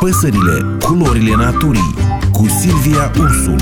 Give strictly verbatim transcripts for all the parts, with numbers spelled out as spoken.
Păsările, culorile naturii, cu Silvia Ursu.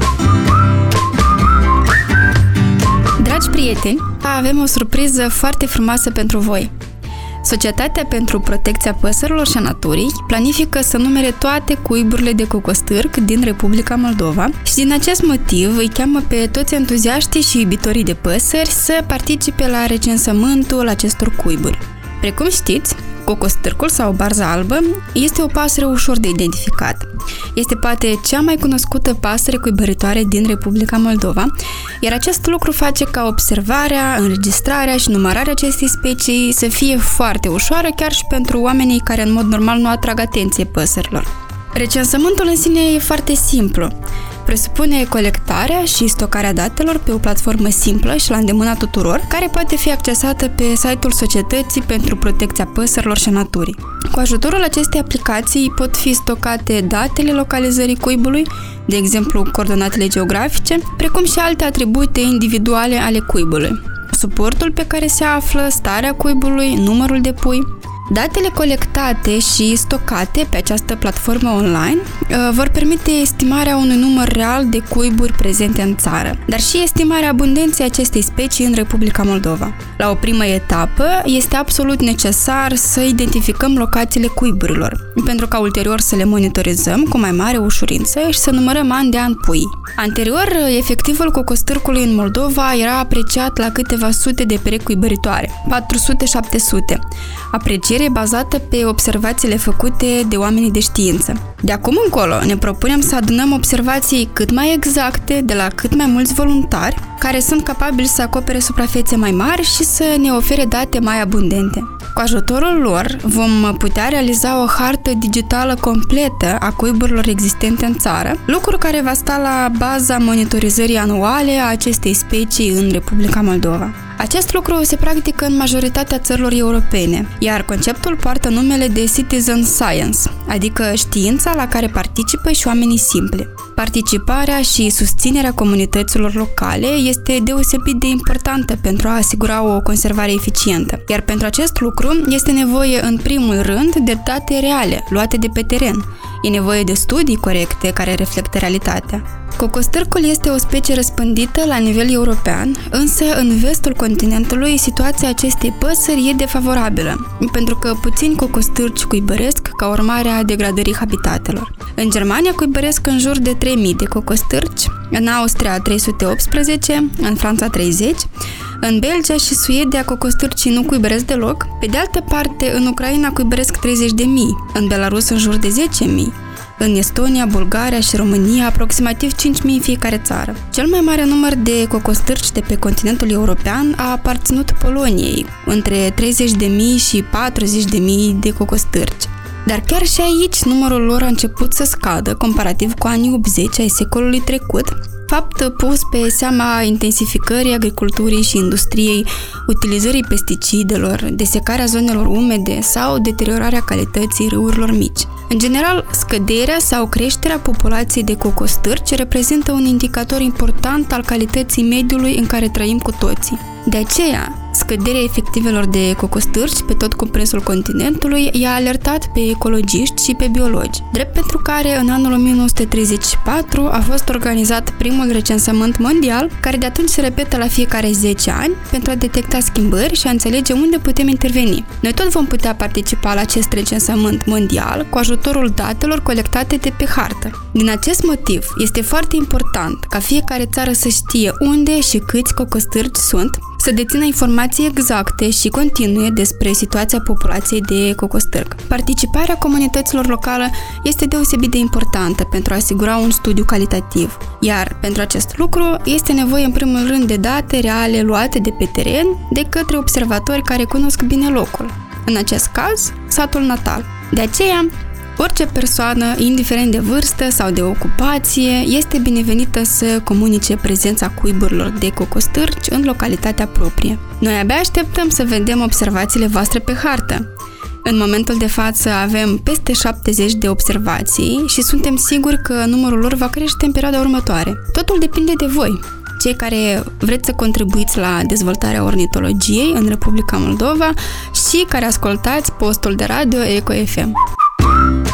Dragi prieteni, avem o surpriză foarte frumoasă pentru voi. Societatea pentru Protecția Păsărilor și a Naturii planifică să numere toate cuiburile de cocostârc din Republica Moldova și din acest motiv îi cheamă pe toți entuziaștii și iubitorii de păsări să participe la recensământul acestor cuiburi. Precum știți, cocostârcul sau barza albă este o pasăre ușor de identificat. Este poate cea mai cunoscută pasăre cuibăritoare din Republica Moldova, iar acest lucru face ca observarea, înregistrarea și numărarea acestei specii să fie foarte ușoară chiar și pentru oamenii care în mod normal nu atrag atenție păsărilor. Recensământul în sine e foarte simplu. Presupune colectarea și stocarea datelor pe o platformă simplă și la îndemâna tuturor, care poate fi accesată pe site-ul Societății pentru Protecția Păsărilor și a Naturii. Cu ajutorul acestei aplicații pot fi stocate datele localizării cuibului, de exemplu coordonatele geografice, precum și alte atribute individuale ale cuibului, suportul pe care se află, starea cuibului, numărul de pui. Datele colectate și stocate pe această platformă online uh, vor permite estimarea unui număr real de cuiburi prezente în țară, dar și estimarea abundenței acestei specii în Republica Moldova. La o primă etapă, este absolut necesar să identificăm locațiile cuiburilor, pentru ca ulterior să le monitorizăm cu mai mare ușurință și să numărăm an de an puii. Anterior, efectivul cocostârcului în Moldova era apreciat la câteva sute de perechi cuibăritoare, patru sute șapte sute, apreciere bazată pe observațiile făcute de oamenii de știință. De acum încolo ne propunem să adunăm observații cât mai exacte de la cât mai mulți voluntari care sunt capabili să acopere suprafețe mai mari și să ne ofere date mai abundente. Cu ajutorul lor vom putea realiza o hartă digitală completă a cuiburilor existente în țară, lucru care va sta la baza monitorizării anuale a acestei specii în Republica Moldova. Acest lucru se practică în majoritatea țărilor europene, iar conceptul poartă numele de Citizen Science, adică știința la care participă și oamenii simpli. Participarea și susținerea comunităților locale este deosebit de importantă pentru a asigura o conservare eficientă, iar pentru acest lucru este nevoie în primul rând de date reale, luate de pe teren. E nevoie de studii corecte care reflectă realitatea. Cocostârcul este o specie răspândită la nivel european, însă în vestul continentului situația acestei păsări e defavorabilă, pentru că puțini cocostârci cuibăresc ca urmare a degradării habitatelor. În Germania cuibăresc în jur de trei mii de cocostârci, în Austria trei sute optsprezece, în Franța treizeci, în Belgia și Suedia cocostârcii nu cuibăresc deloc, pe de altă parte în Ucraina cuibăresc treizeci de mii, în Belarus în jur de zece mii, în Estonia, Bulgaria și România aproximativ cinci mii în fiecare țară. Cel mai mare număr de cocostârci de pe continentul european a aparținut Poloniei, între treizeci de mii și patruzeci de mii de cocostârci. Dar chiar și aici numărul lor a început să scadă comparativ cu anii optzeci ai secolului trecut, fapt pus pe seama intensificării agriculturii și industriei, utilizării pesticidelor, desecarea zonelor umede sau deteriorarea calității râurilor mici. În general, scăderea sau creșterea populației de cocostârci reprezintă un indicator important al calității mediului în care trăim cu toții. De aceea, scăderea efectivelor de cocostârci pe tot cuprinsul continentului i-a alertat pe ecologiști și pe biologi, drept pentru care în anul o mie nouă sute treizeci și patru a fost organizat primul recensământ mondial, care de atunci se repetă la fiecare zece ani pentru a detecta schimbări și a înțelege unde putem interveni. Noi tot vom putea participa la acest recensământ mondial cu ajutorul datelor colectate de pe hartă. Din acest motiv, este foarte important ca fiecare țară să știe unde și câți cocostârci sunt, să dețină informații exacte și continue despre situația populației de cocostârc. Participarea comunităților locale este deosebit de importantă pentru a asigura un studiu calitativ, iar pentru acest lucru este nevoie în primul rând de date reale luate de pe teren de către observatori care cunosc bine locul, în acest caz, satul natal. De aceea, orice persoană, indiferent de vârstă sau de ocupație, este binevenită să comunice prezența cuiburilor de cocostârci în localitatea proprie. Noi abia așteptăm să vedem observațiile voastre pe hartă. În momentul de față avem peste șaptezeci de observații și suntem siguri că numărul lor va crește în perioada următoare. Totul depinde de voi, cei care vreți să contribuiți la dezvoltarea ornitologiei în Republica Moldova și care ascultați postul de radio Eco F M.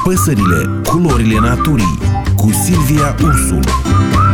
Păsările, culorile naturii, cu Silvia Ursul.